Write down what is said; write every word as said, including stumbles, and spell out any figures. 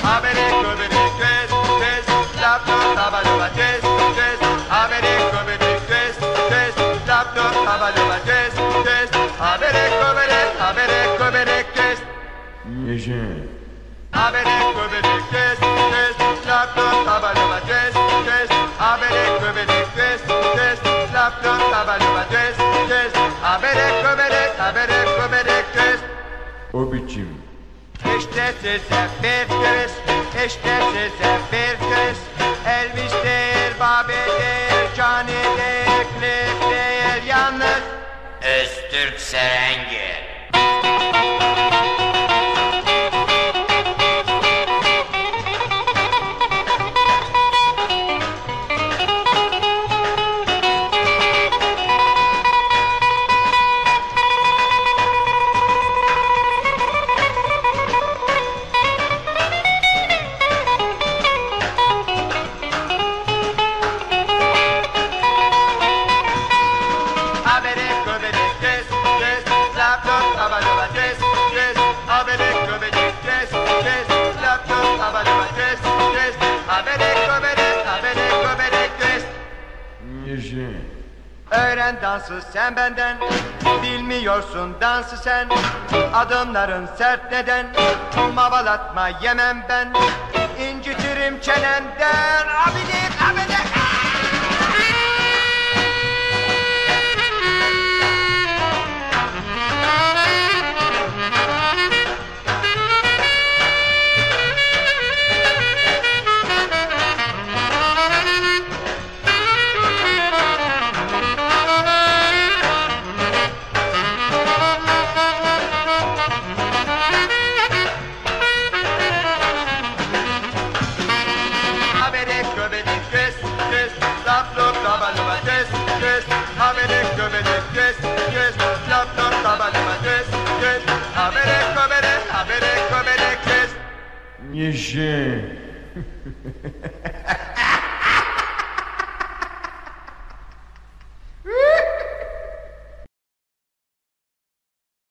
abere kubere kes kes lapto tabalova kes kes abere kubere kes kes lapto tabalova kes kes abere kubere abere kubere kes Yeşe. abere kubere kes kes lapto tabalova kes kes abere kubere kes kes lapto tabalova kes kes abere kubere abere kubere kes. O biçim. İşte size bir göz, işte size bir göz. Elvis değil, Babi değil, Cani değil, Cliff değil, yalnız Öztürk Serengil. habere kubere kes kes laptop tabalova kes kes habere kubere kes kes laptop tabalova kes kes habere kubere habere kubere kes. Yeşe. Öğren dansı sen benden, bilmiyorsun dansı sen. Adımların sert neden, mavalatma yemem ben. İncitirim çenenden, abidik abidik. Habere kubere kes kes laptop tabalova kes kes habere kubere kes kes laptop tabalova kes kes habere kubere habere kubere kes. Yeşe.